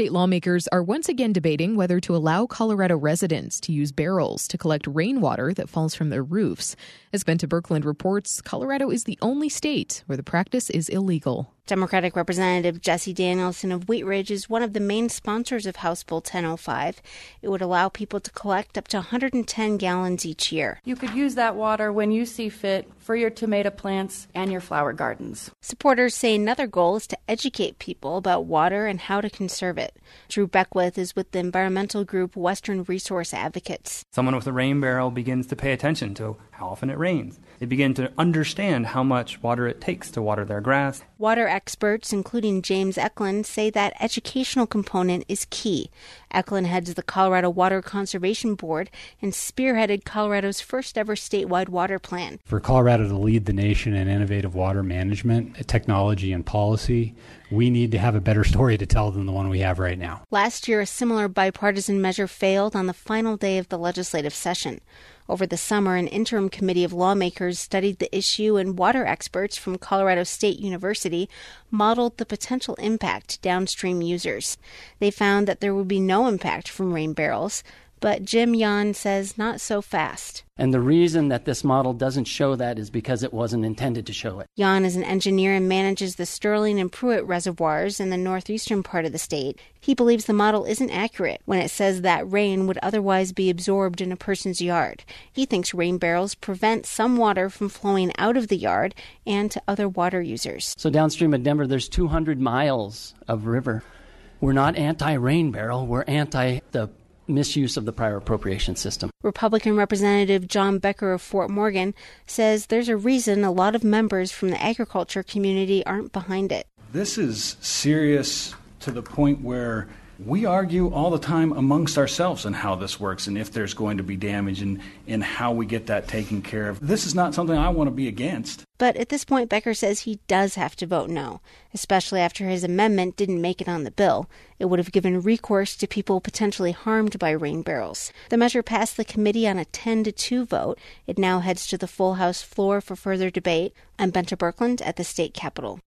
State lawmakers are once again debating whether to allow Colorado residents to use barrels to collect rainwater that falls from their roofs. As Benta Birkeland reports, Colorado is the only state where the practice is illegal. Democratic Representative Jesse Danielson of Wheat Ridge is one of the main sponsors of House Bill 1005. It would allow people to collect up to 110 gallons each year. You could use that water when you see fit for your tomato plants and your flower gardens. Supporters say another goal is to educate people about water and how to conserve it. Drew Beckwith is with the environmental group Western Resource Advocates. Someone with a rain barrel begins to pay attention to how often it rains. They begin to understand how much water it takes to water their grass. Water experts, including James Eklund, say that educational component is key. Eklund heads the Colorado Water Conservation Board and spearheaded Colorado's first ever statewide water plan. For Colorado to lead the nation in innovative water management, technology, and policy, we need to have a better story to tell than the one we have right now. Last year, a similar bipartisan measure failed on the final day of the legislative session. Over the summer, an interim committee of lawmakers studied the issue, and water experts from Colorado State University modeled the potential impact to downstream users. They found that there would be no impact from rain barrels, but Jim Yan says not so fast. And the reason that this model doesn't show that is because it wasn't intended to show it. Yan is an engineer and manages the Sterling and Pruitt reservoirs in the northeastern part of the state. He believes the model isn't accurate when it says that rain would otherwise be absorbed in a person's yard. He thinks rain barrels prevent some water from flowing out of the yard and to other water users. So downstream of Denver, there's 200 miles of river. We're not anti-rain barrel, we're anti the misuse of the prior appropriation system. Republican Representative John Becker of Fort Morgan says there's a reason a lot of members from the agriculture community aren't behind it. This is serious to the point where we argue all the time amongst ourselves on how this works and if there's going to be damage and how we get that taken care of. This is not something I want to be against. But at this point, Becker says he does have to vote no, especially after his amendment didn't make it on the bill. It would have given recourse to people potentially harmed by rain barrels. The measure passed the committee on a 10-2 vote. It now heads to the full House floor for further debate. I'm Benta Birkeland at the state capitol.